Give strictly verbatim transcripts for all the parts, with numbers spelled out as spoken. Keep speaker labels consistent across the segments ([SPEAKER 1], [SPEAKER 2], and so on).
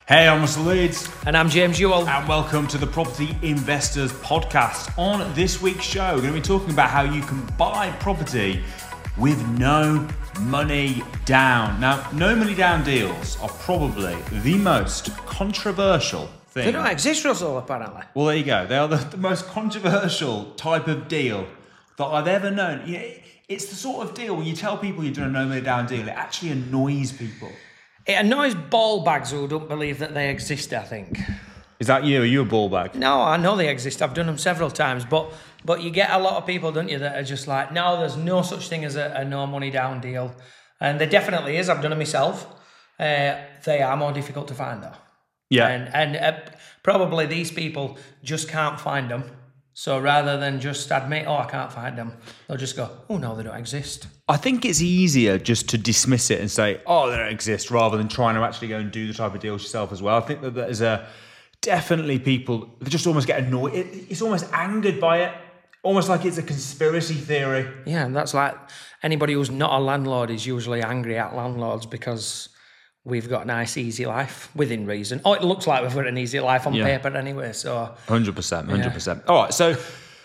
[SPEAKER 1] Hey, I'm Russell Leeds.
[SPEAKER 2] And I'm James Ewell.
[SPEAKER 1] And welcome to the Property Investors Podcast. On this week's show, we're going to be talking about how you can buy property with no money down. Now, no money down deals are probably the most controversial thing.
[SPEAKER 2] They don't exist, Russell, apparently.
[SPEAKER 1] Well, there you go. They are the, the most controversial type of deal that I've ever known. You know, it's the sort of deal when you tell people you're doing a no money down deal, it actually annoys people.
[SPEAKER 2] It annoys ball bags who don't believe that they exist, I think.
[SPEAKER 1] Is that you? Are you a ball bag?
[SPEAKER 2] No, I know they exist. I've done them several times. But but you get a lot of people, don't you, that are just like, no, there's no such thing as a, a no money down deal. And there definitely is. I've done them myself. Uh, they are more difficult to find, though.
[SPEAKER 1] Yeah.
[SPEAKER 2] And, and uh, probably these people just can't find them. So rather than just admit, oh, I can't find them, they'll just go, oh, no, they don't exist.
[SPEAKER 1] I think it's easier just to dismiss it and say, oh, they don't exist, rather than trying to actually go and do the type of deals yourself as well. I think that there's a definitely people that just almost get annoyed. It, it's almost angered by it, almost like it's a conspiracy theory.
[SPEAKER 2] Yeah, and that's like anybody who's not a landlord is usually angry at landlords because we've got a nice, easy life, within reason. Oh, it looks like we've got an easy life on
[SPEAKER 1] yeah.
[SPEAKER 2] paper anyway, so...
[SPEAKER 1] one hundred percent, one hundred percent. Yeah. All right, so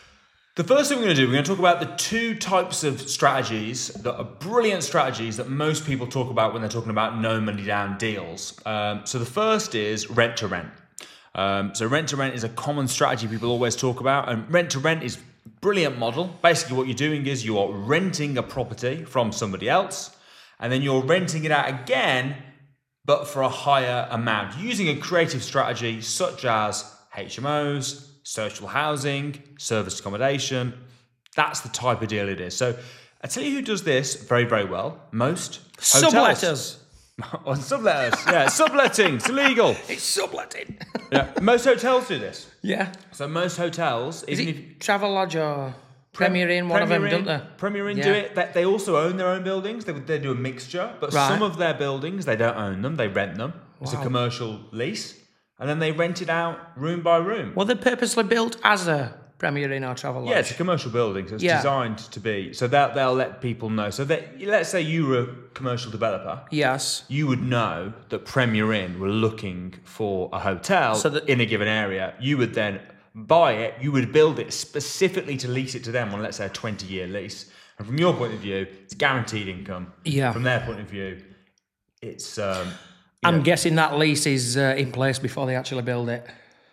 [SPEAKER 1] the first thing we're going to do, we're going to talk about the two types of strategies that are brilliant strategies that most people talk about when they're talking about no money down deals. Um, so the first is rent to rent. Um, so rent to rent is a common strategy people always talk about, and rent to rent is a brilliant model. Basically what you're doing is you are renting a property from somebody else, and then you're renting it out again, but for a higher amount, using a creative strategy such as H M Os, social housing, service accommodation. That's the type of deal it is. So I tell you who does this very, very well. Most hotels.
[SPEAKER 2] Subletters.
[SPEAKER 1] Or subletters, yeah, subletting, it's illegal.
[SPEAKER 2] It's subletting.
[SPEAKER 1] Yeah, most hotels do this.
[SPEAKER 2] Yeah.
[SPEAKER 1] So most hotels,
[SPEAKER 2] Is
[SPEAKER 1] even
[SPEAKER 2] it
[SPEAKER 1] if
[SPEAKER 2] Travelodge or Premier Inn, one
[SPEAKER 1] Premier
[SPEAKER 2] of them,
[SPEAKER 1] Inn,
[SPEAKER 2] don't they?
[SPEAKER 1] Premier Inn
[SPEAKER 2] Yeah.
[SPEAKER 1] do it. They, they also own their own buildings. They they do a mixture, but
[SPEAKER 2] Right.
[SPEAKER 1] some of their buildings they don't own them. They rent them. It's a
[SPEAKER 2] Wow.
[SPEAKER 1] commercial lease, and then they rent it out room by room.
[SPEAKER 2] Well, they're purposely built as a Premier Inn or Travelodge.
[SPEAKER 1] Yeah, it's a commercial building, so it's
[SPEAKER 2] Yeah.
[SPEAKER 1] designed to be. So they'll, they'll let people know. So that, let's say you were a commercial developer.
[SPEAKER 2] Yes.
[SPEAKER 1] You would know that Premier Inn were looking for a hotel
[SPEAKER 2] So that-
[SPEAKER 1] in a given area. You would then buy it. You would build it specifically to lease it to them on, let's say, a twenty-year lease. And from your point of view, it's guaranteed income.
[SPEAKER 2] Yeah.
[SPEAKER 1] From their point of view, it's... Um,
[SPEAKER 2] I'm
[SPEAKER 1] know.
[SPEAKER 2] guessing that lease is uh, in place before they actually build it.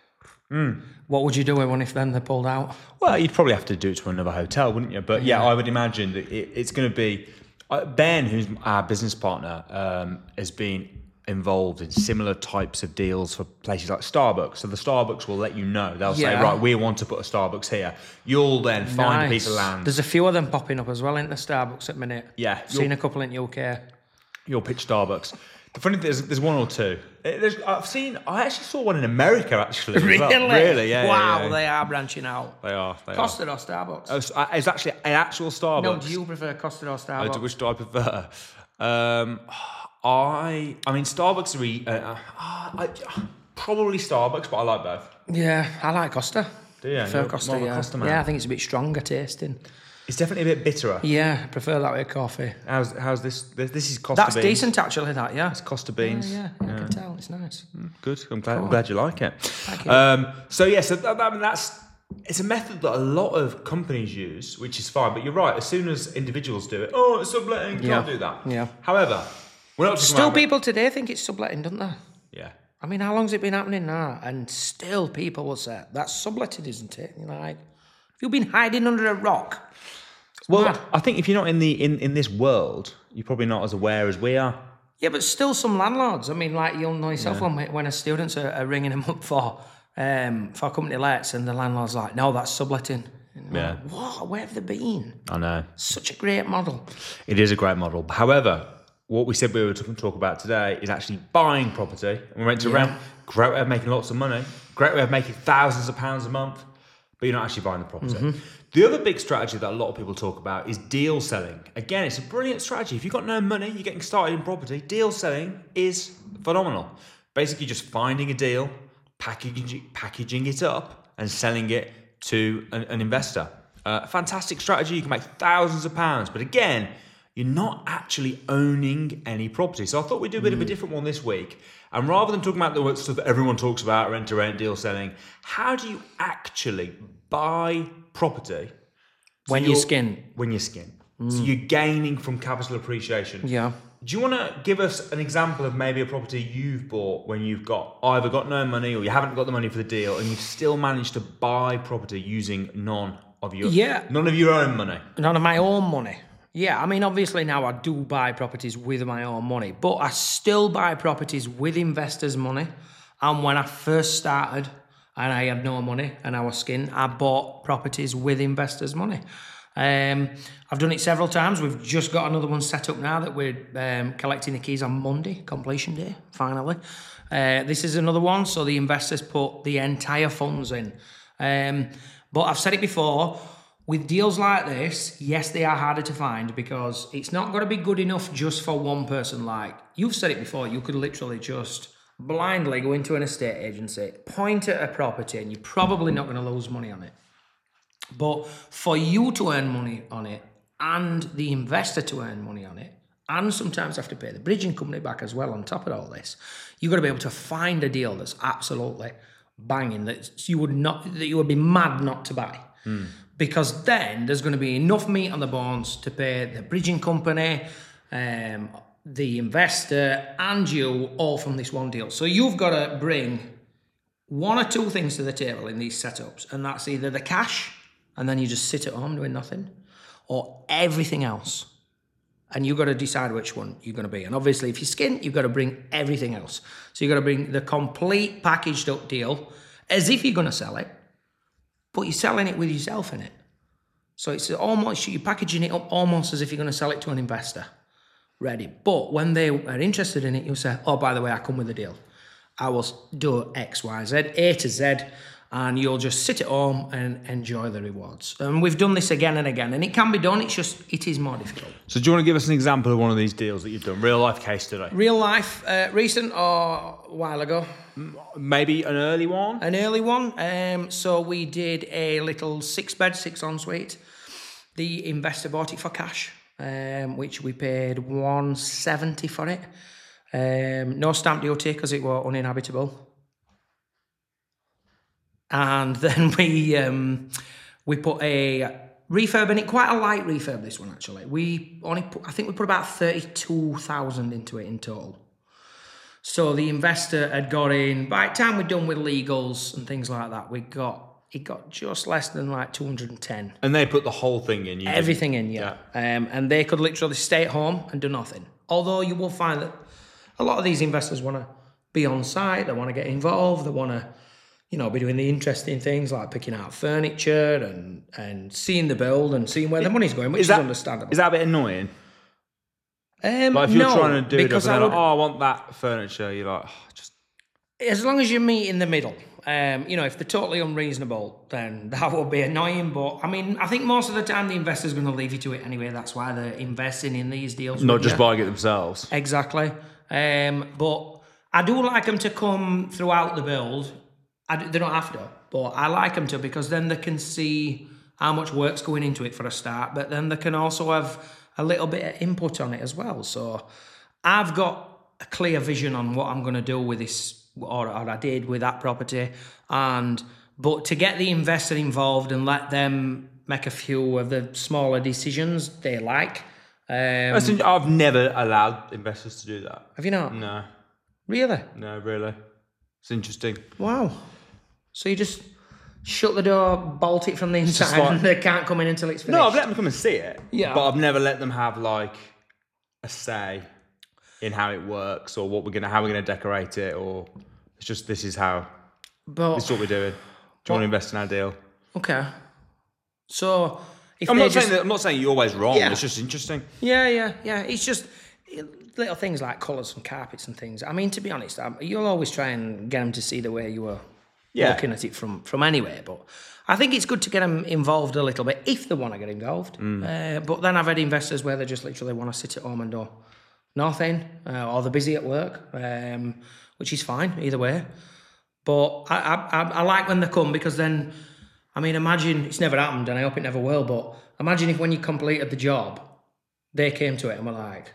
[SPEAKER 1] Mm.
[SPEAKER 2] What would you do with one if then they pulled out?
[SPEAKER 1] Well, you'd probably have to do it to another hotel, wouldn't you? But yeah, I would imagine that it, it's going to be... Uh, Ben, who's our business partner, um, has been involved in similar types of deals for places like Starbucks. So the Starbucks will let you know. They'll say,
[SPEAKER 2] Yeah.
[SPEAKER 1] right, we want to put a Starbucks here. You'll then find
[SPEAKER 2] Nice.
[SPEAKER 1] a piece of land.
[SPEAKER 2] There's a few of them popping up as well in the Starbucks at the minute.
[SPEAKER 1] Yeah.
[SPEAKER 2] Seen
[SPEAKER 1] You'll,
[SPEAKER 2] a couple in U K.
[SPEAKER 1] you'll pitch Starbucks. The funny thing is, there's one or two. Uh, There's, I've seen, I actually saw one in America, actually. as
[SPEAKER 2] Really?
[SPEAKER 1] well. Really, yeah.
[SPEAKER 2] Wow,
[SPEAKER 1] yeah, yeah.
[SPEAKER 2] they are branching out.
[SPEAKER 1] They are. They
[SPEAKER 2] Costard or Starbucks?
[SPEAKER 1] are. Oh, so, uh, it's actually an actual Starbucks.
[SPEAKER 2] No, do you prefer Costard or
[SPEAKER 1] Oh,
[SPEAKER 2] Starbucks?
[SPEAKER 1] do- which do I prefer? Um, I I mean, Starbucks are e- uh, uh, I, probably Starbucks, but I like both.
[SPEAKER 2] Yeah, I like Costa.
[SPEAKER 1] Do you?
[SPEAKER 2] I prefer
[SPEAKER 1] You're
[SPEAKER 2] Costa,
[SPEAKER 1] more of a
[SPEAKER 2] yeah.
[SPEAKER 1] Costa man.
[SPEAKER 2] Yeah, I think it's a bit stronger tasting.
[SPEAKER 1] It's definitely a bit bitterer.
[SPEAKER 2] Yeah, I prefer that with coffee.
[SPEAKER 1] How's how's this? This, this is Costa
[SPEAKER 2] That's
[SPEAKER 1] beans.
[SPEAKER 2] decent, actually, that, yeah.
[SPEAKER 1] It's Costa beans.
[SPEAKER 2] Yeah, yeah, I can tell. It's nice.
[SPEAKER 1] Good. I'm glad. I'm glad you like it.
[SPEAKER 2] Thank you.
[SPEAKER 1] Um, so yeah, so that, that, that's it's a method that a lot of companies use, which is fine. But you're right. As soon as individuals do it, oh, it's subletting. Can't
[SPEAKER 2] Yeah.
[SPEAKER 1] do that.
[SPEAKER 2] Yeah.
[SPEAKER 1] However, we're not talking
[SPEAKER 2] Still
[SPEAKER 1] about,
[SPEAKER 2] people today think it's subletting, don't they?
[SPEAKER 1] Yeah.
[SPEAKER 2] I mean, how long's it been happening now? And still people will say, that's subletted, isn't it? You're like, have you been hiding under a rock? It's
[SPEAKER 1] Well,
[SPEAKER 2] mad.
[SPEAKER 1] I think if you're not in the in, in this world, you're probably not as aware as we are.
[SPEAKER 2] Yeah, but still some landlords. I mean, like you'll know yourself when when a students are, are ringing them up for um, for company lets, and the landlord's like, "No, that's subletting." And
[SPEAKER 1] Yeah.
[SPEAKER 2] like, what? Where have they been?
[SPEAKER 1] I know.
[SPEAKER 2] Such a great model.
[SPEAKER 1] It is a great model. However, what we said we were talking talk about today is actually buying property. And we went to
[SPEAKER 2] Yeah.
[SPEAKER 1] rent. Great way of making lots of money. Great way of making thousands of pounds a month. But you're not actually buying the property.
[SPEAKER 2] Mm-hmm.
[SPEAKER 1] The other big strategy that a lot of people talk about is deal selling. Again, it's a brilliant strategy. If you've got no money, you're getting started in property, deal selling is phenomenal. Basically just finding a deal, packaging, packaging it up and selling it to an, an investor. Uh, fantastic strategy. You can make thousands of pounds. But again, you're not actually owning any property. So I thought we'd do a bit mm. of a different one this week. And rather than talking about the stuff that everyone talks about, rent-to-rent, deal selling, how do you actually buy property so
[SPEAKER 2] when you skin?
[SPEAKER 1] When you skin. Mm. So you're gaining from capital appreciation.
[SPEAKER 2] Yeah.
[SPEAKER 1] Do you want to give us an example of maybe a property you've bought when you've got either got no money or you haven't got the money for the deal and you've still managed to buy property using none of your
[SPEAKER 2] yeah.
[SPEAKER 1] none of your own money?
[SPEAKER 2] None of my own money. Yeah, I mean, obviously now I do buy properties with my own money, but I still buy properties with investors' money. And when I first started and I had no money and I was skin, I bought properties with investors' money. Um, I've done it several times. We've just got another one set up now that we're um, collecting the keys on Monday, completion day, finally. Uh, this is another one, so the investors put the entire funds in. Um, but I've said it before, with deals like this, yes, they are harder to find because it's not going to be good enough just for one person. Like, you've said it before, you could literally just blindly go into an estate agency, point at a property, and you're probably not going to lose money on it. But for you to earn money on it and the investor to earn money on it, and sometimes have to pay the bridging company back as well on top of all this, you've got to be able to find a deal that's absolutely banging, that you would not, that you would be mad not to buy. Mm. Because then there's going to be enough meat on the bones to pay the bridging company, um, the investor, and you all from this one deal. So you've got to bring one or two things to the table in these setups, and that's either the cash, and then you just sit at home doing nothing, or everything else. And you've got to decide which one you're going to be. And obviously, if you're skin, you've got to bring everything else. So you've got to bring the complete packaged up deal as if you're going to sell it, but you're selling it with yourself in it. So it's almost, you're packaging it up almost as if you're going to sell it to an investor. Ready. But when they are interested in it, you'll say, oh, by the way, I come with a deal. I will do X, Y, Z, A to Z, and you'll just sit at home and enjoy the rewards. And we've done this again and again, and it can be done, it's just, it is more difficult.
[SPEAKER 1] So do you want to give us an example of one of these deals that you've done? Real life case today?
[SPEAKER 2] Real life, uh, recent or a while ago?
[SPEAKER 1] Maybe an early one?
[SPEAKER 2] An early one. Um, so we did a little six bed, six ensuite. The investor bought it for cash, um, which we paid one seventy for it. Um, no stamp duty because it was uninhabitable. And then we um, we put a refurb in it, quite a light refurb, this one actually. We only put, I think we put about thirty-two thousand into it in total. So the investor had got in, by the time we'd done with legals and things like that, we got, it got just less than like two hundred ten.
[SPEAKER 1] And they put the whole thing in? You
[SPEAKER 2] Everything in, yeah. yeah. Um, and they could literally stay at home and do nothing. Although you will find that a lot of these investors want to be on site, they want to get involved, they want to, you know, be doing the interesting things like picking out furniture and, and seeing the build and seeing where the money's going, which is, that, is understandable.
[SPEAKER 1] Is that a bit annoying?
[SPEAKER 2] Um,
[SPEAKER 1] like if you're
[SPEAKER 2] no,
[SPEAKER 1] trying to do it,
[SPEAKER 2] because
[SPEAKER 1] and
[SPEAKER 2] I
[SPEAKER 1] they're
[SPEAKER 2] would,
[SPEAKER 1] like, oh, I want that furniture, you're like, oh, just...
[SPEAKER 2] As long as you meet in the middle. Um, you know, if they're totally unreasonable, then that will be annoying. But, I mean, I think most of the time the investor's going to leave you to it anyway. That's why they're investing in these deals.
[SPEAKER 1] Not just you. Buying it themselves.
[SPEAKER 2] Exactly. Um, but I do like them to come throughout the build. I do, they don't have to, but I like them to because then they can see how much work's going into it for a start, but then they can also have a little bit of input on it as well. So I've got a clear vision on what I'm going to do with this, or, or I did with that property, and but to get the investor involved and let them make a few of the smaller decisions they like. Um,
[SPEAKER 1] I've never allowed investors to do that.
[SPEAKER 2] Have you not?
[SPEAKER 1] No.
[SPEAKER 2] Really?
[SPEAKER 1] No, really. It's interesting.
[SPEAKER 2] Wow. So you just shut the door, bolt it from the inside, like, and they can't come in until it's finished?
[SPEAKER 1] No, I've let them come and see it.
[SPEAKER 2] Yeah.
[SPEAKER 1] But I've never let them have, like, a say in how it works or what we're gonna, how we're going to decorate it, or it's just, this is how,
[SPEAKER 2] but,
[SPEAKER 1] this is what we're doing. Do you
[SPEAKER 2] but,
[SPEAKER 1] want to invest in our deal?
[SPEAKER 2] Okay. So... If
[SPEAKER 1] I'm not
[SPEAKER 2] just,
[SPEAKER 1] saying that, I'm not saying you're always wrong.
[SPEAKER 2] Yeah.
[SPEAKER 1] It's just interesting.
[SPEAKER 2] Yeah, yeah, yeah. It's just little things like colours and carpets and things. I mean, to be honest, um, you'll always try and get them to see the way you were yeah. looking at it from, from anywhere. But I think it's good to get them involved a little bit if they want to get involved. Mm. Uh, but then I've had investors where they just literally want to sit at home and do nothing, uh, or they're busy at work, um, which is fine either way. But I, I, I like when they come because then. I mean, imagine, it's never happened and I hope it never will, but imagine if when you completed the job, They came to it and were like,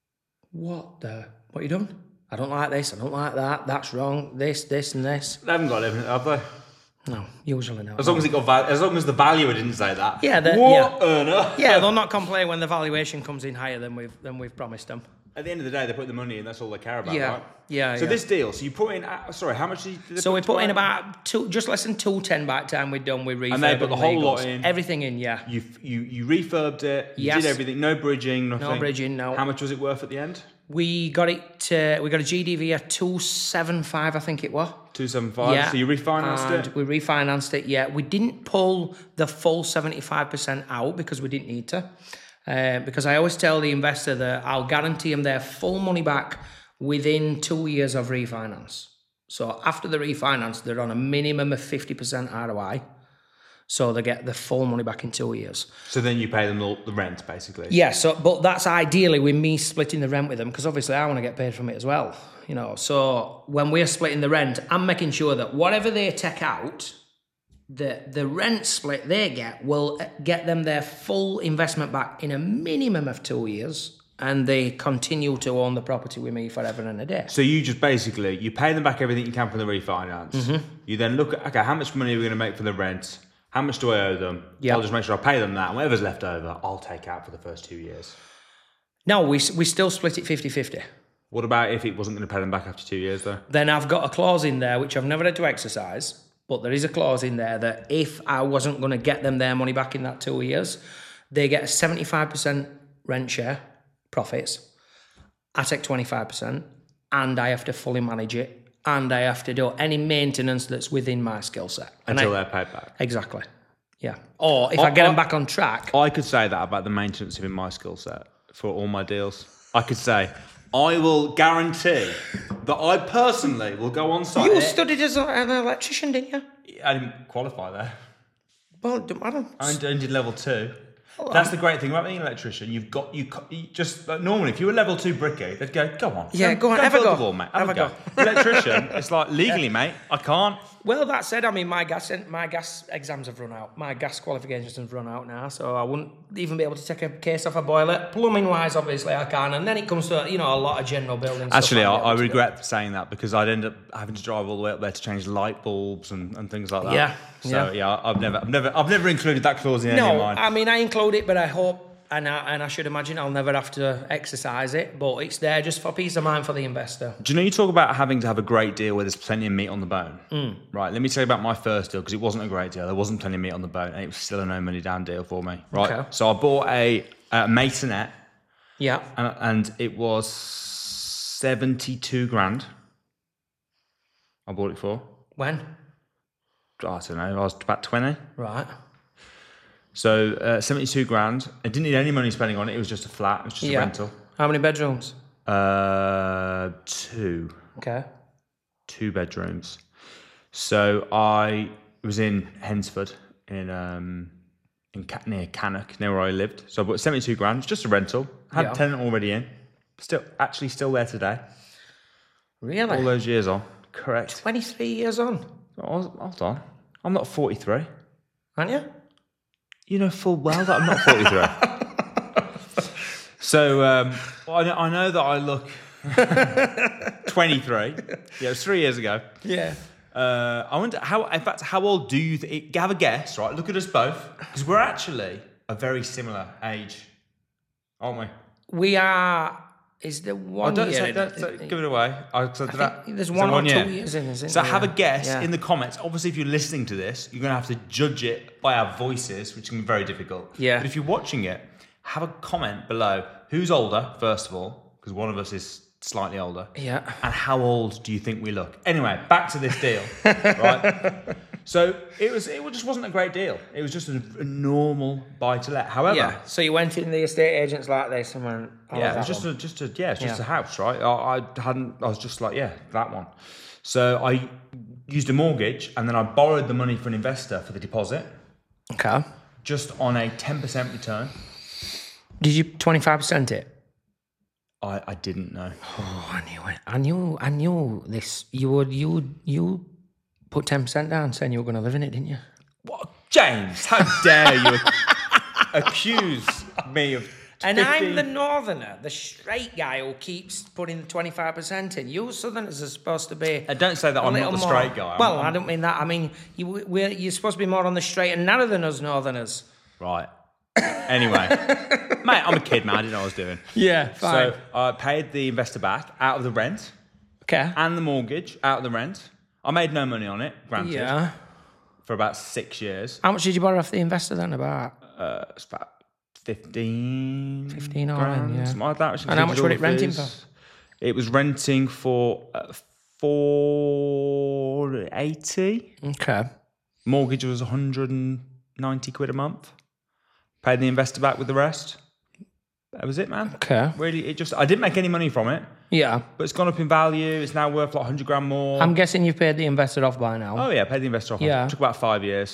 [SPEAKER 2] what the, what are you doing? I don't like this, I don't like that, that's wrong, this, this and this.
[SPEAKER 1] They haven't got anything, have they?
[SPEAKER 2] No, usually not.
[SPEAKER 1] As long as it got val- as long as the valuer didn't say that.
[SPEAKER 2] Yeah, the,
[SPEAKER 1] what
[SPEAKER 2] yeah.
[SPEAKER 1] on earth?
[SPEAKER 2] Yeah, they'll not complain when the valuation comes in higher than we've than we've promised them.
[SPEAKER 1] At the end of the day, they put the money in. That's all they care about,
[SPEAKER 2] Yeah,
[SPEAKER 1] right?
[SPEAKER 2] yeah.
[SPEAKER 1] So
[SPEAKER 2] yeah.
[SPEAKER 1] this deal, so you put in. Uh, sorry, how much did you? Did they
[SPEAKER 2] So
[SPEAKER 1] put
[SPEAKER 2] we put in
[SPEAKER 1] into it?
[SPEAKER 2] about two, just less than two ten by the time we're done with refurb.
[SPEAKER 1] And they put the whole
[SPEAKER 2] legals.
[SPEAKER 1] lot in.
[SPEAKER 2] Everything in, yeah.
[SPEAKER 1] You you you refurbed it. You
[SPEAKER 2] Yes.
[SPEAKER 1] did everything. No bridging. Nothing.
[SPEAKER 2] No bridging, no.
[SPEAKER 1] How much was it worth at the end?
[SPEAKER 2] We got it. Uh, we got a G D V at two seven five, I think it was.
[SPEAKER 1] Two seven five.
[SPEAKER 2] Yeah.
[SPEAKER 1] So you refinanced
[SPEAKER 2] and
[SPEAKER 1] it.
[SPEAKER 2] We refinanced it. Yeah, we didn't pull the full seventy five percent out because we didn't need to. Uh, because I always tell the investor that I'll guarantee them their full money back within two years of refinance. So after the refinance, they're on a minimum of fifty percent R O I. So they get the full money back in two years.
[SPEAKER 1] So then you pay them the, the rent, basically.
[SPEAKER 2] Yeah, so but that's ideally with me splitting the rent with them, because obviously I want to get paid from it as well. You know, so when we're splitting the rent, I'm making sure that whatever they take out, the the rent split they get will get them their full investment back in a minimum of two years, and they continue to own the property with me forever and a day.
[SPEAKER 1] So you just basically you pay them back everything you can from the refinance.
[SPEAKER 2] Mm-hmm.
[SPEAKER 1] You then look at okay, how much money are we going to make for the rent? How much do I owe them?
[SPEAKER 2] Yeah.
[SPEAKER 1] I'll just make sure I pay them that, and whatever's left over, I'll take out for the first two years.
[SPEAKER 2] No, we we still split it fifty-fifty.
[SPEAKER 1] What about if it wasn't going to pay them back after two years, though?
[SPEAKER 2] Then I've got a clause in there, which I've never had to exercise, but there is a clause in there that if I wasn't going to get them their money back in that two years, they get a seventy-five percent rent share profits. I take twenty-five percent, and I have to fully manage it, and I have to do any maintenance that's within my skill set. And
[SPEAKER 1] Until
[SPEAKER 2] I,
[SPEAKER 1] they're paid back.
[SPEAKER 2] Exactly. Yeah. Or if
[SPEAKER 1] I-
[SPEAKER 2] I, get
[SPEAKER 1] I-
[SPEAKER 2] them back on track.
[SPEAKER 1] I could say that about the maintenance within my skill set for all my deals. I could say, I will guarantee that I personally will go on site.
[SPEAKER 2] You studied as a- an electrician, didn't you?
[SPEAKER 1] I didn't qualify there.
[SPEAKER 2] Well, it don't matter.
[SPEAKER 1] I only did level two.
[SPEAKER 2] Well,
[SPEAKER 1] That's the great thing about being an electrician. You've got you, co- you just like, normally if you were level two bricky, they'd go, go on,
[SPEAKER 2] Yeah, go on, have a
[SPEAKER 1] build
[SPEAKER 2] go.
[SPEAKER 1] the wall, mate. Have,
[SPEAKER 2] Have
[SPEAKER 1] a
[SPEAKER 2] a
[SPEAKER 1] go.
[SPEAKER 2] go.
[SPEAKER 1] Electrician, it's like legally, mate. I can't.
[SPEAKER 2] Well, that said, I mean, my gas my gas exams have run out. My gas qualifications have run out now, so I wouldn't even be able to take a case off a boiler. Plumbing wise, obviously, I can. And then it comes to, you know, a lot of general building stuff.
[SPEAKER 1] Actually, I,
[SPEAKER 2] I'd be
[SPEAKER 1] I
[SPEAKER 2] able to
[SPEAKER 1] regret saying that because I'd end up having to drive all the way up there to change light bulbs and, and things like that.
[SPEAKER 2] Yeah,
[SPEAKER 1] So
[SPEAKER 2] yeah.
[SPEAKER 1] yeah, I've never, I've never, I've never included that clause in
[SPEAKER 2] do.
[SPEAKER 1] any of
[SPEAKER 2] No,
[SPEAKER 1] mine.
[SPEAKER 2] I mean, I include it, but I hope, and I, and I should imagine I'll never have to exercise it, but it's there just for peace of mind for the investor.
[SPEAKER 1] Do you know you talk about having to have a great deal where there's plenty of meat on the bone? Mm. Right, let me tell you about my first deal because it wasn't a great deal. There wasn't plenty of meat on the bone and it was still a no money down deal for me. Right,
[SPEAKER 2] Okay.
[SPEAKER 1] so I bought a, a Masonette
[SPEAKER 2] Yeah.
[SPEAKER 1] and, and it was seventy-two grand. I bought it for.
[SPEAKER 2] When?
[SPEAKER 1] I don't know, I was about twenty.
[SPEAKER 2] Right.
[SPEAKER 1] So uh, seventy-two grand. I didn't need any money spending on it. It was just a flat. It was just
[SPEAKER 2] Yeah.
[SPEAKER 1] a rental.
[SPEAKER 2] How many bedrooms?
[SPEAKER 1] Uh, two.
[SPEAKER 2] Okay.
[SPEAKER 1] two bedrooms. So I was in Hensford in um in Ca- near Cannock, near where I lived. So I bought seventy-two grand, it's just a rental. Had
[SPEAKER 2] Yeah.
[SPEAKER 1] a tenant already in. Still actually still there today.
[SPEAKER 2] Really?
[SPEAKER 1] All those years on. Correct.
[SPEAKER 2] twenty-three years on,
[SPEAKER 1] Oh, hold on. I'm not forty-three.
[SPEAKER 2] aren't you?
[SPEAKER 1] You know full well that I'm not forty-three. So um, I know, I know that I look twenty-three. Yeah, it was three years ago.
[SPEAKER 2] Yeah.
[SPEAKER 1] Uh, I wonder how. In fact, how old do you think? Have a guess, right? Look at us both, because we're actually a very similar age, aren't we?
[SPEAKER 2] We are. Is there
[SPEAKER 1] Oh,
[SPEAKER 2] one
[SPEAKER 1] don't
[SPEAKER 2] year?
[SPEAKER 1] say,
[SPEAKER 2] in
[SPEAKER 1] don't
[SPEAKER 2] it?
[SPEAKER 1] say- give it away. I, so
[SPEAKER 2] I
[SPEAKER 1] did that-
[SPEAKER 2] think there's
[SPEAKER 1] is
[SPEAKER 2] one
[SPEAKER 1] there
[SPEAKER 2] or two
[SPEAKER 1] year?
[SPEAKER 2] years in, isn't
[SPEAKER 1] So
[SPEAKER 2] there?
[SPEAKER 1] have a guess
[SPEAKER 2] Yeah.
[SPEAKER 1] in the comments. Obviously, if you're listening to this, you're going to have to judge it by our voices, which can be very difficult.
[SPEAKER 2] Yeah.
[SPEAKER 1] But if you're watching it, have a comment below. Who's older, first of all, because one of us is slightly older.
[SPEAKER 2] Yeah.
[SPEAKER 1] And how old do you think we look? Anyway, back to this deal, right? So it was. It just wasn't a great deal. It was just a, a normal buy to let. However,
[SPEAKER 2] Yeah. So you went in the estate agents like this and went, oh,
[SPEAKER 1] yeah, it
[SPEAKER 2] that
[SPEAKER 1] was just
[SPEAKER 2] one.
[SPEAKER 1] a, just a yeah, it's just
[SPEAKER 2] Yeah.
[SPEAKER 1] a house, right? I, I hadn't. I was just like, yeah, that one. So I used a mortgage, and then I borrowed the money for an investor for the deposit,
[SPEAKER 2] Okay.
[SPEAKER 1] just on a ten percent return.
[SPEAKER 2] Did you twenty-five percent it?
[SPEAKER 1] I, I didn't know.
[SPEAKER 2] Oh, I knew it. I knew. I knew this. You would. You would. You put ten percent down, saying you were going to live in it, didn't you?
[SPEAKER 1] What, James? How dare you accuse me of
[SPEAKER 2] And
[SPEAKER 1] fifteen.
[SPEAKER 2] I'm the northerner, the straight guy who keeps putting twenty-five percent in. You southerners are supposed to be.
[SPEAKER 1] Uh, don't say that
[SPEAKER 2] a
[SPEAKER 1] I'm not
[SPEAKER 2] little
[SPEAKER 1] the
[SPEAKER 2] more-
[SPEAKER 1] straight guy. I'm-
[SPEAKER 2] Well,
[SPEAKER 1] I'm-
[SPEAKER 2] I don't mean that. I mean, you, we're, you're supposed to be more on the straight and narrow than us northerners.
[SPEAKER 1] Right. Anyway, mate, I'm a kid, man. I didn't know what I was doing.
[SPEAKER 2] Yeah,
[SPEAKER 1] So I paid the investor back out of the rent
[SPEAKER 2] okay.
[SPEAKER 1] and the mortgage out of the rent. I made no money on it, granted,
[SPEAKER 2] Yeah.
[SPEAKER 1] for about six years.
[SPEAKER 2] How much did you borrow off the investor then? About
[SPEAKER 1] Uh, it's about fifteen,
[SPEAKER 2] fifteen all
[SPEAKER 1] grand,
[SPEAKER 2] in, yeah.
[SPEAKER 1] something like that. which
[SPEAKER 2] And how much
[SPEAKER 1] included
[SPEAKER 2] were
[SPEAKER 1] all
[SPEAKER 2] it
[SPEAKER 1] the
[SPEAKER 2] renting
[SPEAKER 1] fees. It was renting for uh, four eighty.
[SPEAKER 2] okay.
[SPEAKER 1] Mortgage was one hundred ninety quid a month. Paid the investor back with the rest. That was it, man.
[SPEAKER 2] Okay.
[SPEAKER 1] Really, it just I didn't make any money from it,
[SPEAKER 2] Yeah.
[SPEAKER 1] but it's gone up in value. It's now worth like one hundred grand more.
[SPEAKER 2] I'm guessing you've paid the investor off by now.
[SPEAKER 1] oh yeah, paid the investor off.
[SPEAKER 2] Yeah.
[SPEAKER 1] It took about five years.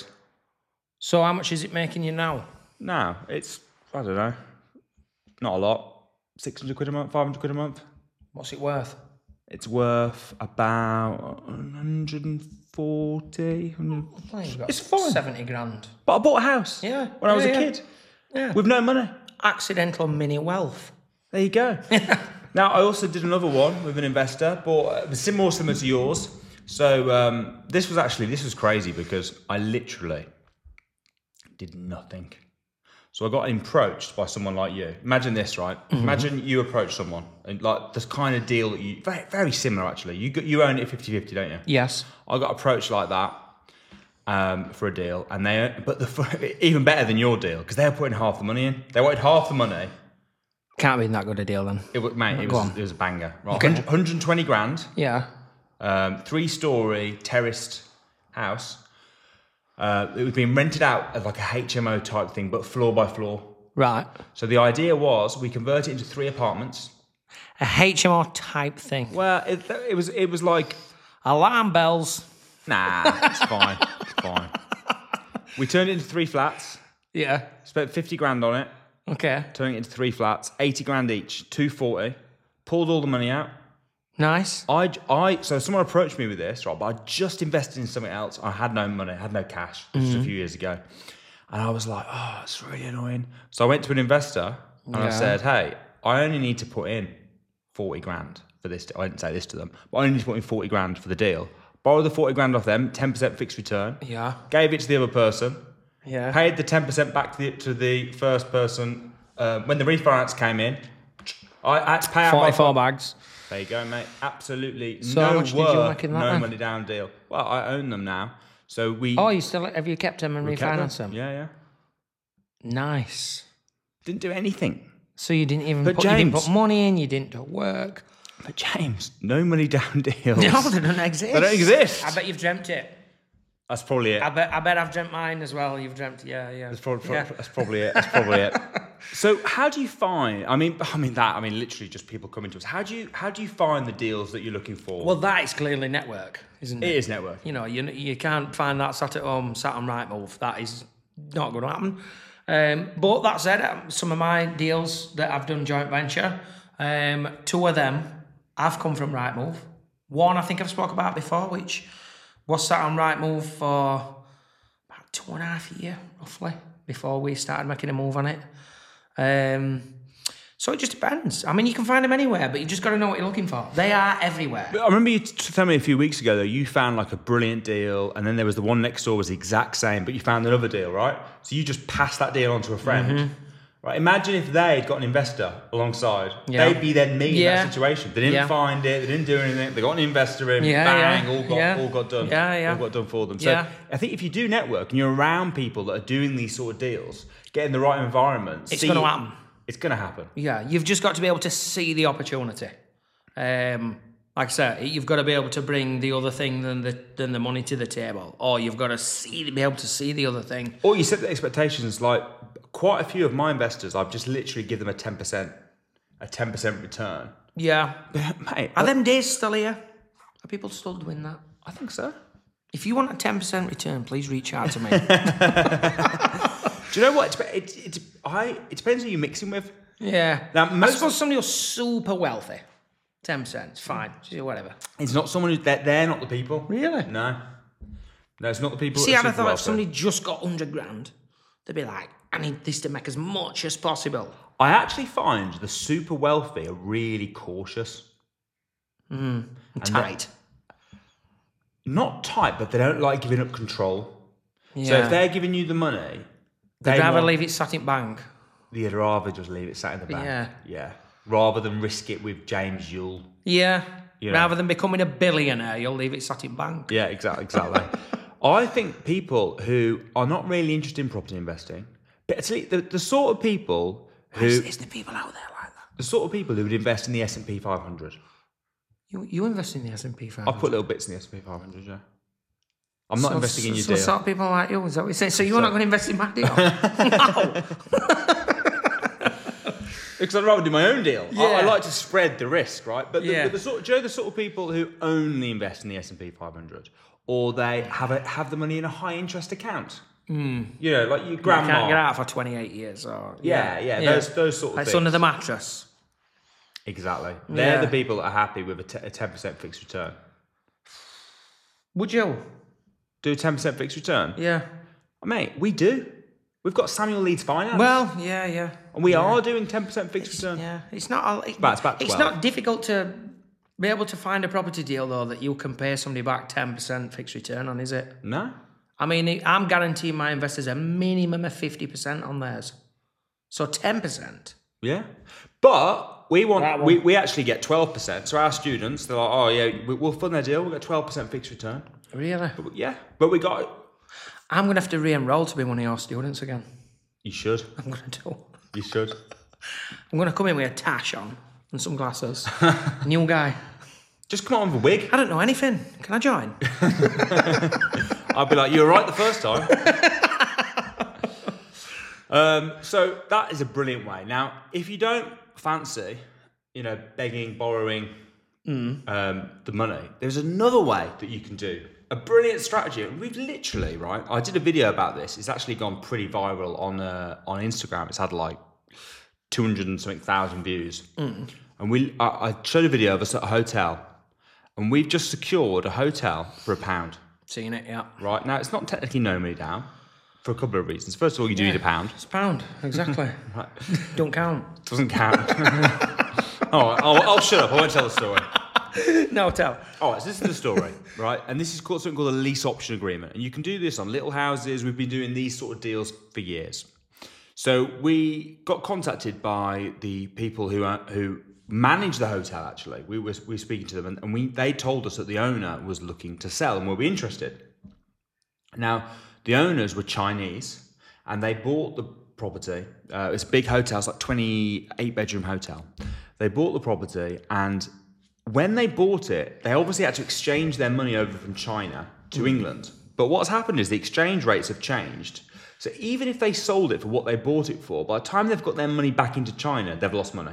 [SPEAKER 2] So how much is it making you now?
[SPEAKER 1] Now it's I don't know, not a lot. Six hundred quid a month, five hundred quid a month.
[SPEAKER 2] What's it worth?
[SPEAKER 1] It's worth about one hundred forty. one hundred
[SPEAKER 2] Well, you've got
[SPEAKER 1] It's fine.
[SPEAKER 2] seventy grand.
[SPEAKER 1] But I bought a house.
[SPEAKER 2] Yeah.
[SPEAKER 1] When I was
[SPEAKER 2] Yeah,
[SPEAKER 1] a
[SPEAKER 2] yeah.
[SPEAKER 1] kid
[SPEAKER 2] Yeah.
[SPEAKER 1] with no money.
[SPEAKER 2] Accidental mini wealth.
[SPEAKER 1] There you go. Now, I also did another one with an investor, but it was sim- more similar to yours. So um, this was actually, this was crazy because I literally did nothing. So I got approached by someone like you. Imagine this, right?
[SPEAKER 2] Mm-hmm.
[SPEAKER 1] Imagine you approach someone and like this kind of deal that you, very, very similar actually. You got, you own it fifty-fifty, don't you?
[SPEAKER 2] Yes.
[SPEAKER 1] I got approached like that um, for a deal, and they, but the even better than your deal because they were putting half the money in. They wanted half the money.
[SPEAKER 2] Can't be that good a deal then.
[SPEAKER 1] It was, mate, it
[SPEAKER 2] Go
[SPEAKER 1] was,
[SPEAKER 2] on.
[SPEAKER 1] it was a banger. Right,
[SPEAKER 2] Okay.
[SPEAKER 1] one hundred, one hundred twenty grand,
[SPEAKER 2] Yeah.
[SPEAKER 1] um, three-story terraced house. Uh, it was being rented out as like a H M O type thing, but floor by floor.
[SPEAKER 2] Right.
[SPEAKER 1] So the idea was we convert it into three apartments.
[SPEAKER 2] A H M O type thing.
[SPEAKER 1] Well, it, it was it was like,
[SPEAKER 2] Alarm bells.
[SPEAKER 1] nah, it's fine, it's fine. We turned it into three flats.
[SPEAKER 2] Yeah.
[SPEAKER 1] Spent fifty grand on it.
[SPEAKER 2] Okay.
[SPEAKER 1] Turning it into three flats, eighty grand each, two forty. Pulled all the money out.
[SPEAKER 2] Nice.
[SPEAKER 1] I, I, so someone approached me with this, right? But I just invested in something else. I had no money, I had no cash just a few years ago. And I was like, oh, it's really annoying. So I went to an investor and I
[SPEAKER 2] Yeah.
[SPEAKER 1] said, hey, I only need to put in forty grand for this. I didn't say this to them, but I only need to put in forty grand for the deal. Borrow the forty grand off them, ten percent fixed return.
[SPEAKER 2] Yeah.
[SPEAKER 1] Gave it to the other person.
[SPEAKER 2] Yeah.
[SPEAKER 1] Paid the ten percent back to the, to the first person. Uh, when the refinance came in, I had to pay out my
[SPEAKER 2] forty-four bags.
[SPEAKER 1] There you go, mate. Absolutely
[SPEAKER 2] So
[SPEAKER 1] no
[SPEAKER 2] how much did you
[SPEAKER 1] work,
[SPEAKER 2] make in that
[SPEAKER 1] no
[SPEAKER 2] then?
[SPEAKER 1] money down deal. Well, I own them now, so we.
[SPEAKER 2] Oh, you still have you kept them and
[SPEAKER 1] we kept
[SPEAKER 2] refinanced them?
[SPEAKER 1] Yeah, yeah.
[SPEAKER 2] Nice.
[SPEAKER 1] Didn't do anything.
[SPEAKER 2] So you didn't even
[SPEAKER 1] But
[SPEAKER 2] put, you didn't
[SPEAKER 1] James-
[SPEAKER 2] put money in, you didn't do work.
[SPEAKER 1] But James, no money down deals.
[SPEAKER 2] No, they don't exist.
[SPEAKER 1] They don't exist.
[SPEAKER 2] I bet you've dreamt it.
[SPEAKER 1] That's probably it.
[SPEAKER 2] I bet I bet I've dreamt mine as well. You've dreamt, yeah, yeah.
[SPEAKER 1] That's probably,
[SPEAKER 2] yeah.
[SPEAKER 1] that's probably it. That's probably it. So how do you find? I mean, I mean that. I mean, literally, just people coming to us. How do you how do you find the deals that you're looking for?
[SPEAKER 2] Well, that is clearly network, isn't it?
[SPEAKER 1] it is network.
[SPEAKER 2] You know, you you can't find that sat at home, sat on Rightmove. That is not going to happen. Um, but that said, um, some of my deals that I've done joint venture, um, two of them have come from Rightmove. One I think I've spoke about before, which was sat on Rightmove for about two and a half year, roughly, before we started making a move on it. Um, so it just depends. I mean, you can find them anywhere, but you just got to know what you're looking for. They are everywhere.
[SPEAKER 1] I remember you t- telling me a few weeks ago, though, you found like a brilliant deal, and then there was the one next door was the exact same, but you found another deal, right? So you just passed that deal on to a friend.
[SPEAKER 2] Mm-hmm.
[SPEAKER 1] Right? Imagine if they'd got an investor alongside.
[SPEAKER 2] Yeah.
[SPEAKER 1] They'd be then me in
[SPEAKER 2] Yeah.
[SPEAKER 1] that situation. They didn't
[SPEAKER 2] Yeah.
[SPEAKER 1] find it, they didn't do anything, they got an investor in,
[SPEAKER 2] Yeah,
[SPEAKER 1] bang,
[SPEAKER 2] yeah.
[SPEAKER 1] all got
[SPEAKER 2] Yeah.
[SPEAKER 1] all got done.
[SPEAKER 2] Yeah, yeah.
[SPEAKER 1] All got done for them. So
[SPEAKER 2] Yeah.
[SPEAKER 1] I think if you do network and you're around people that are doing these sort of deals, get in the right environment.
[SPEAKER 2] It's
[SPEAKER 1] see-
[SPEAKER 2] gonna happen.
[SPEAKER 1] It's gonna happen.
[SPEAKER 2] Yeah, you've just got to be able to see the opportunity. Um, like I said, you've got to be able to bring the other thing than the than the money to the table, or you've got to see be able to see the other thing.
[SPEAKER 1] Or you set the expectations. Like quite a few of my investors, I've just literally give them a ten percent, a ten percent return.
[SPEAKER 2] Yeah,
[SPEAKER 1] Mate,
[SPEAKER 2] are them days still here? Are people still doing that?
[SPEAKER 1] I think so.
[SPEAKER 2] If you want a ten percent return, please reach out to me.
[SPEAKER 1] Do you know what? It, it, it, I, it depends who you're mixing with.
[SPEAKER 2] Yeah.
[SPEAKER 1] Now,
[SPEAKER 2] I
[SPEAKER 1] most-
[SPEAKER 2] suppose somebody who's super wealthy, ten percent, it's fine. Just whatever.
[SPEAKER 1] It's not someone who's they're, they're not the people.
[SPEAKER 2] Really?
[SPEAKER 1] No. No, it's not the people.
[SPEAKER 2] See,
[SPEAKER 1] that
[SPEAKER 2] I'd
[SPEAKER 1] are
[SPEAKER 2] have
[SPEAKER 1] super
[SPEAKER 2] thought if
[SPEAKER 1] wealthy.
[SPEAKER 2] somebody just got one hundred grand, they'd be like, I need this to make as much as possible.
[SPEAKER 1] I actually find the super wealthy are really cautious.
[SPEAKER 2] Mm, tight.
[SPEAKER 1] Not tight, but they don't like giving up control.
[SPEAKER 2] Yeah.
[SPEAKER 1] So if they're giving you the money,
[SPEAKER 2] they'd
[SPEAKER 1] they
[SPEAKER 2] rather
[SPEAKER 1] want,
[SPEAKER 2] leave it sat in bank.
[SPEAKER 1] They'd rather just leave it sat in the bank.
[SPEAKER 2] Yeah.
[SPEAKER 1] Yeah. Rather than risk it with James Yule.
[SPEAKER 2] Yeah.
[SPEAKER 1] You know.
[SPEAKER 2] Rather than becoming a billionaire, you'll leave it sat in bank.
[SPEAKER 1] Yeah, exactly, exactly. I think people who are not really interested in property investing, but actually the, the sort of people who...
[SPEAKER 2] Is, is there people out there like that?
[SPEAKER 1] The sort of people who would invest in the S and P five hundred.
[SPEAKER 2] You you invest in the S and P five
[SPEAKER 1] I
[SPEAKER 2] hundred?
[SPEAKER 1] put little bits in the S and P five hundred, yeah. I'm not
[SPEAKER 2] so,
[SPEAKER 1] investing in your
[SPEAKER 2] so
[SPEAKER 1] deal.
[SPEAKER 2] sort of people like you, is that what you're saying? So you're so, not going to invest in my deal? No!
[SPEAKER 1] Because I'd rather do my own deal.
[SPEAKER 2] Yeah.
[SPEAKER 1] I, I like to spread the risk, right? But the,
[SPEAKER 2] yeah.
[SPEAKER 1] the, the sort, do you know the sort of people who only invest in the S and P five hundred, or they have a, have the money in a high interest account?
[SPEAKER 2] Mm.
[SPEAKER 1] You know, like your grandma.
[SPEAKER 2] You can't get out for twenty-eight years, or
[SPEAKER 1] yeah, yeah, yeah, those those sort of
[SPEAKER 2] like
[SPEAKER 1] things.
[SPEAKER 2] It's under the mattress.
[SPEAKER 1] Exactly. They're
[SPEAKER 2] Yeah.
[SPEAKER 1] the people that are happy with a, t- a ten percent fixed return.
[SPEAKER 2] Would you?
[SPEAKER 1] Do a ten percent fixed return?
[SPEAKER 2] Yeah.
[SPEAKER 1] Mate, we do. We've got Samuel Leeds Finance.
[SPEAKER 2] Well, yeah, yeah.
[SPEAKER 1] And we
[SPEAKER 2] yeah.
[SPEAKER 1] are doing ten percent fixed
[SPEAKER 2] It's,
[SPEAKER 1] return.
[SPEAKER 2] yeah, it's not. It,
[SPEAKER 1] But it's about
[SPEAKER 2] it's
[SPEAKER 1] twelve.
[SPEAKER 2] not difficult to be able to find a property deal though that you can pay somebody back ten percent fixed return on, is it?
[SPEAKER 1] No.
[SPEAKER 2] I mean, I'm guaranteeing my investors a minimum of fifty percent on theirs, so ten percent.
[SPEAKER 1] Yeah. But we
[SPEAKER 2] That
[SPEAKER 1] want
[SPEAKER 2] one.
[SPEAKER 1] we, we actually get twelve percent. So our students, they're like, oh yeah, we, we'll fund their deal. We'll get twelve percent fixed return.
[SPEAKER 2] Really?
[SPEAKER 1] But, yeah. But we got.
[SPEAKER 2] I'm gonna have to re-enroll to be one of your students again.
[SPEAKER 1] You should.
[SPEAKER 2] I'm gonna do.
[SPEAKER 1] You should.
[SPEAKER 2] I'm gonna come in with a tash on and some glasses. New guy.
[SPEAKER 1] Just come on with a wig.
[SPEAKER 2] I don't know anything. Can I join?
[SPEAKER 1] I'll be like, you were right the first time. um, so that is a brilliant way. Now, if you don't fancy, you know, begging, borrowing
[SPEAKER 2] Mm.
[SPEAKER 1] um, the money, there's another way that you can do. A brilliant strategy. And we've literally, right, I did a video about this. It's actually gone pretty viral on uh, on Instagram. It's had like two hundred and something thousand views.
[SPEAKER 2] Mm.
[SPEAKER 1] And we, I, I showed a video of us at a hotel. And we've just secured a hotel for a pound.
[SPEAKER 2] Seen it, yeah.
[SPEAKER 1] Right, now it's not technically no money down for a couple of reasons. First of all, you do
[SPEAKER 2] Yeah.
[SPEAKER 1] need a pound.
[SPEAKER 2] It's a pound, exactly.
[SPEAKER 1] Right.
[SPEAKER 2] Don't count.
[SPEAKER 1] Doesn't count. oh, I'll, I'll shut up. I won't tell the story.
[SPEAKER 2] No, tell.
[SPEAKER 1] All right, so this is the story, right? And this is called something called a lease option agreement. And you can do this on little houses. We've been doing these sort of deals for years. So we got contacted by the people who are, who manage the hotel, actually. We were, we were speaking to them, and, and we they told us that the owner was looking to sell and were we interested. Now, the owners were Chinese, and they bought the property. Uh, it's a big hotel. It's like twenty-eight bedroom hotel. They bought the property, and when they bought it, they obviously had to exchange their money over from China to mm. England. But what's happened is the exchange rates have changed. So even if they sold it for what they bought it for, by the time they've got their money back into China, they've lost money.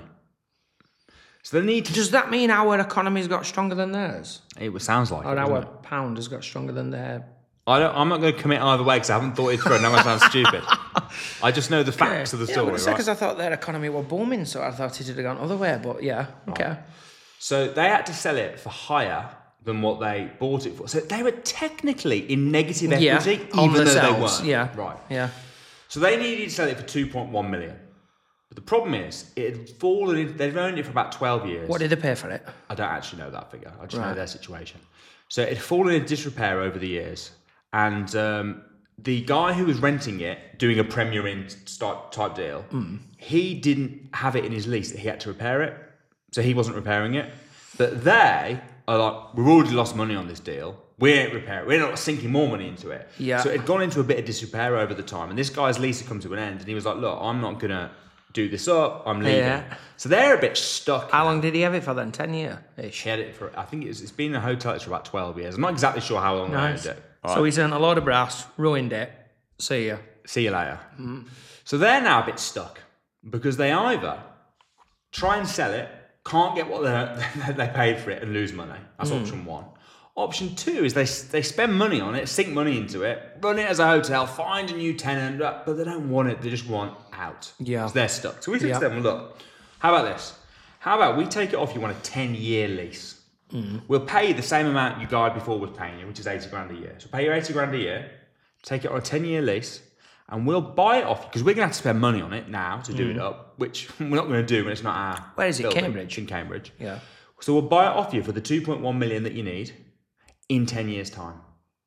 [SPEAKER 1] So they need to...
[SPEAKER 2] Does that mean our economy's got stronger than theirs?
[SPEAKER 1] It sounds like
[SPEAKER 2] Or
[SPEAKER 1] it,
[SPEAKER 2] our
[SPEAKER 1] doesn't it?
[SPEAKER 2] pound has got stronger than their...
[SPEAKER 1] I don't, I'm not going to commit either way because I haven't thought it through. Now I sound stupid. I just know the facts
[SPEAKER 2] Okay.
[SPEAKER 1] of the
[SPEAKER 2] Yeah,
[SPEAKER 1] story,
[SPEAKER 2] but
[SPEAKER 1] right?
[SPEAKER 2] because I thought their economy were booming, so I thought it had gone other way. But yeah, okay.
[SPEAKER 1] So they had to sell it for higher than what they bought it for. So they were technically in negative
[SPEAKER 2] Yeah,
[SPEAKER 1] equity,
[SPEAKER 2] on
[SPEAKER 1] even though they
[SPEAKER 2] themselves,
[SPEAKER 1] weren't.
[SPEAKER 2] yeah.
[SPEAKER 1] Right.
[SPEAKER 2] Yeah.
[SPEAKER 1] So they needed to sell it for two point one million. But the problem is, it had fallen in, they've owned it for about twelve years.
[SPEAKER 2] What did they pay for it?
[SPEAKER 1] I don't actually know that figure. I just know
[SPEAKER 2] Right.
[SPEAKER 1] their situation. So it had fallen in disrepair over the years. And um, the guy who was renting it, doing a Premier Inn start type deal,
[SPEAKER 2] Mm.
[SPEAKER 1] he didn't have it in his lease that he had to repair it. So he wasn't repairing it. But they are like, we've already lost money on this deal. We ain't repairing it. We're not sinking more money into it.
[SPEAKER 2] Yeah.
[SPEAKER 1] So it had gone into a bit of disrepair over the time. And this guy's lease had come to an end. And he was like, look, I'm not going to do this up. I'm leaving.
[SPEAKER 2] Yeah.
[SPEAKER 1] So they're a bit stuck.
[SPEAKER 2] How long did he have it for then? Ten year ish.
[SPEAKER 1] He had it for, I think it's, it's been in a hotel for about twelve years. I'm not exactly sure how long
[SPEAKER 2] Nice.
[SPEAKER 1] they owned it.
[SPEAKER 2] So
[SPEAKER 1] Alright.
[SPEAKER 2] he's earned a load of brass, ruined it. See ya.
[SPEAKER 1] See you later. So they're now a bit stuck because they either try and sell it, can't get what they they paid for it, and lose money. That's option one. Option two is they they spend money on it, sink money into it, run it as a hotel, find a new tenant, but they don't want it. They just want out.
[SPEAKER 2] Yeah.
[SPEAKER 1] So they're stuck. So we said
[SPEAKER 2] Yeah.
[SPEAKER 1] to them, look, how about this? How about we take it off you on a ten-year lease? We'll pay you the same amount your guy before was paying you, which is eighty grand a year. So pay you eighty grand a year, take it on a ten-year lease, and we'll buy it off you because we're going to have to spend money on it now to do
[SPEAKER 2] Mm.
[SPEAKER 1] it up, which we're not going to do when it's not our.
[SPEAKER 2] Where is it?
[SPEAKER 1] building.
[SPEAKER 2] Cambridge?
[SPEAKER 1] In Cambridge.
[SPEAKER 2] Yeah.
[SPEAKER 1] So we'll buy it off you for the two point one million that you need in ten years' time.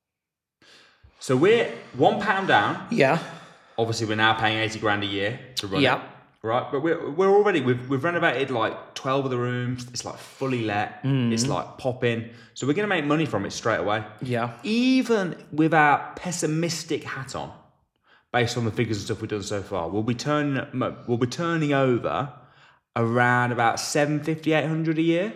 [SPEAKER 1] So we're one pound down.
[SPEAKER 2] Yeah.
[SPEAKER 1] Obviously, we're now paying eighty grand a year to run
[SPEAKER 2] Yeah.
[SPEAKER 1] it. Right, but we're we're already we've we've renovated like twelve of the rooms. It's like fully let.
[SPEAKER 2] Mm.
[SPEAKER 1] It's like popping. So we're gonna make money from it straight away.
[SPEAKER 2] Yeah.
[SPEAKER 1] Even with our pessimistic hat on, based on the figures and stuff we've done so far, we'll be turning we'll be turning over around about seven fifty, eight hundred a year.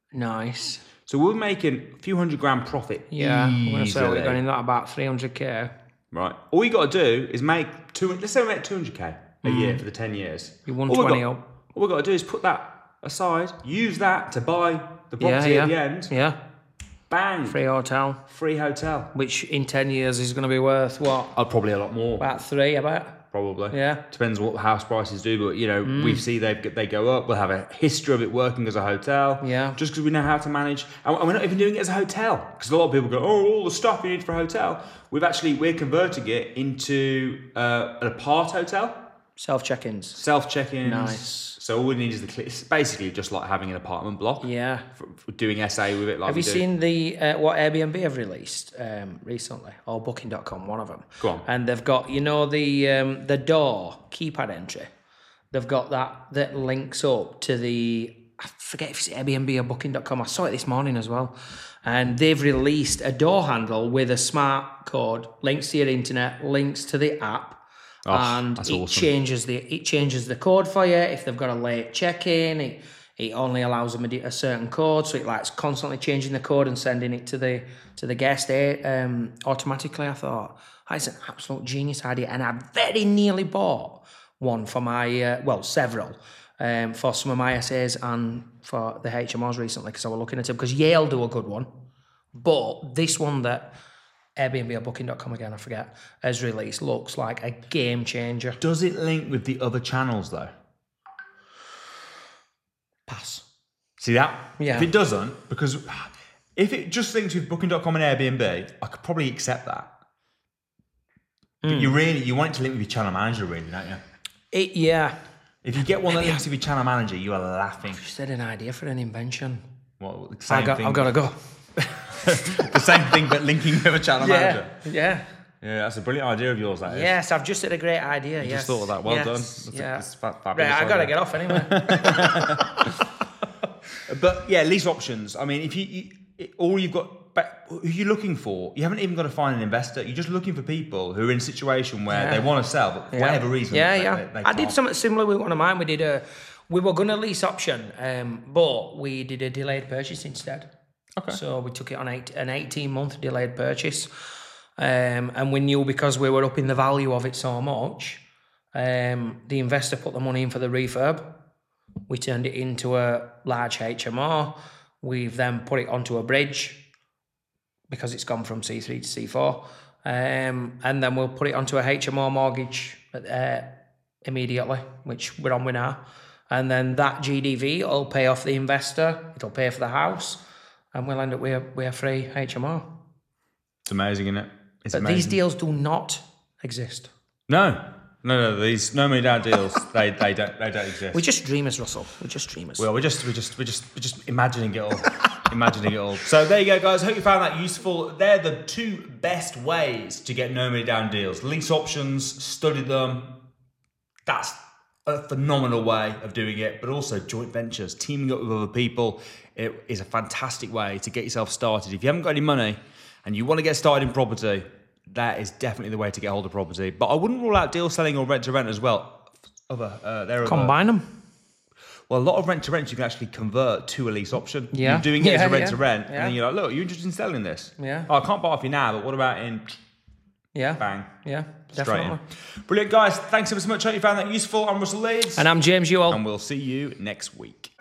[SPEAKER 2] Nice.
[SPEAKER 1] So we're making a few hundred grand profit.
[SPEAKER 2] Yeah. I'm gonna say we're
[SPEAKER 1] easily.
[SPEAKER 2] going in at about three hundred k.
[SPEAKER 1] Right. All you got to do is make two. Let's say we make two hundred k a year for the ten years.
[SPEAKER 2] You're one
[SPEAKER 1] All we've
[SPEAKER 2] twenty
[SPEAKER 1] got-
[SPEAKER 2] up.
[SPEAKER 1] All we've got to do is put that aside, use that to buy the
[SPEAKER 2] Yeah,
[SPEAKER 1] property
[SPEAKER 2] yeah.
[SPEAKER 1] at the end.
[SPEAKER 2] Yeah.
[SPEAKER 1] Bang.
[SPEAKER 2] Free hotel,
[SPEAKER 1] Free hotel.
[SPEAKER 2] which in ten years is going to be worth what?
[SPEAKER 1] Oh, probably a lot more.
[SPEAKER 2] About three, I bet.
[SPEAKER 1] Probably.
[SPEAKER 2] Yeah.
[SPEAKER 1] Depends what house prices do, but you know, we see they they go up. We'll have a history of it working as a hotel.
[SPEAKER 2] Yeah.
[SPEAKER 1] Just because we know how to manage, and we're not even doing it as a hotel because a lot of people go, "Oh, all the stuff you need for a hotel." We've actually we're converting it into uh, an apart hotel.
[SPEAKER 2] Self check-ins.
[SPEAKER 1] Self check-ins.
[SPEAKER 2] Nice.
[SPEAKER 1] So all we need is the click. It's basically just like having an apartment block.
[SPEAKER 2] Yeah.
[SPEAKER 1] For, for doing S A with it. Like
[SPEAKER 2] Have
[SPEAKER 1] we
[SPEAKER 2] you
[SPEAKER 1] do.
[SPEAKER 2] seen the uh, what Airbnb have released um, recently, or Booking dot com, one of them?
[SPEAKER 1] Go on.
[SPEAKER 2] And they've got, you know, the um, the door keypad entry. They've got that that links up to the, I forget if it's Airbnb or Booking dot com. I saw it this morning as well. And they've released a door handle with a smart code, links to your internet, links to the app.
[SPEAKER 1] Oh,
[SPEAKER 2] and
[SPEAKER 1] that's
[SPEAKER 2] it
[SPEAKER 1] awesome.
[SPEAKER 2] changes the it changes the code for you if they've got a late check-in. It it only allows them a, di- a certain code, so it likes constantly changing the code and sending it to the to the guest eh, um, automatically. I thought that's an absolute genius idea, and I very nearly bought one for my uh, well several um, for some of my essays and for the H M Os recently because I was looking at them because Yale do a good one, but this one that Airbnb or Booking dot com again, I forget, has released, looks like a game changer.
[SPEAKER 1] Does it link with the other channels though?
[SPEAKER 2] Pass.
[SPEAKER 1] See that?
[SPEAKER 2] Yeah.
[SPEAKER 1] If it doesn't, because if it just links with Booking dot com and Airbnb, I could probably accept that. But
[SPEAKER 2] Hmm.
[SPEAKER 1] you really you want it to link with your channel manager, really, don't you?
[SPEAKER 2] It, yeah.
[SPEAKER 1] If you get one that
[SPEAKER 2] Maybe
[SPEAKER 1] links with your channel manager, you are laughing.
[SPEAKER 2] Just had an idea for an invention.
[SPEAKER 1] Well, the
[SPEAKER 2] I
[SPEAKER 1] same
[SPEAKER 2] got,
[SPEAKER 1] thing.
[SPEAKER 2] I've got to go.
[SPEAKER 1] the same thing, but linking with a channel manager.
[SPEAKER 2] Yeah.
[SPEAKER 1] Yeah, that's a brilliant idea of yours. That is.
[SPEAKER 2] Yes, I've just had a great idea.
[SPEAKER 1] You
[SPEAKER 2] yes.
[SPEAKER 1] just thought of that. Well
[SPEAKER 2] yes.
[SPEAKER 1] done. That's a-
[SPEAKER 2] yeah.
[SPEAKER 1] that's fa- fabulous
[SPEAKER 2] Right, I got to
[SPEAKER 1] idea.
[SPEAKER 2] get off anyway.
[SPEAKER 1] But yeah, lease options. I mean, if you, you it- all you've got, but who you're looking for, you haven't even got to find an investor. You're just looking for people who are in a situation where
[SPEAKER 2] Yeah.
[SPEAKER 1] they want to sell, but for
[SPEAKER 2] Yeah.
[SPEAKER 1] whatever reason,
[SPEAKER 2] Yeah,
[SPEAKER 1] they,
[SPEAKER 2] yeah.
[SPEAKER 1] they, they
[SPEAKER 2] I did
[SPEAKER 1] can't.
[SPEAKER 2] something similar with one of mine. We did a, we were going to lease option, um, but we did a delayed purchase instead.
[SPEAKER 1] Okay.
[SPEAKER 2] So we took it on eight, an eighteen month delayed purchase. Um, and we knew because we were up in the value of it so much, um, the investor put the money in for the refurb. We turned it into a large H M O. We've then put it onto a bridge because it's gone from C three to C four. Um, and then we'll put it onto a H M O mortgage uh, immediately, which we're on with now. And then that G D V will pay off the investor. It'll pay for the house. And we'll end up with a, with a free H M O.
[SPEAKER 1] It's amazing, isn't it? It's
[SPEAKER 2] But
[SPEAKER 1] amazing.
[SPEAKER 2] these deals do not exist.
[SPEAKER 1] No, no, no. These no money down deals. they they don't they don't exist.
[SPEAKER 2] We're just dreamers, Russell. We're just dreamers.
[SPEAKER 1] Well, we're just we're just we're just we're just imagining it all. imagining it all. So there you go, guys. Hope you found that useful. They're the two best ways to get no money down deals. Lease options, study them. That's a phenomenal way of doing it, but also joint ventures, teaming up with other people. It is a fantastic way to get yourself started. If you haven't got any money and you want to get started in property, that is definitely the way to get hold of property. But I wouldn't rule out deal selling or rent to rent as well. Other, uh, there are
[SPEAKER 2] Combine them.
[SPEAKER 1] Well, a lot of rent to rent you can actually convert to a lease option.
[SPEAKER 2] Yeah.
[SPEAKER 1] You're doing it as
[SPEAKER 2] Yeah,
[SPEAKER 1] a rent
[SPEAKER 2] yeah,
[SPEAKER 1] to rent,
[SPEAKER 2] yeah.
[SPEAKER 1] and then you're like, look, you're interested in selling this?
[SPEAKER 2] Yeah.
[SPEAKER 1] Oh, I can't buy off you now, but what about in
[SPEAKER 2] Yeah.
[SPEAKER 1] bang?
[SPEAKER 2] Yeah,
[SPEAKER 1] Straight
[SPEAKER 2] definitely.
[SPEAKER 1] in. Brilliant, guys. Thanks ever so much. Hope you found that useful. I'm Russell Leeds.
[SPEAKER 2] And I'm James Ewell.
[SPEAKER 1] And we'll see you next week.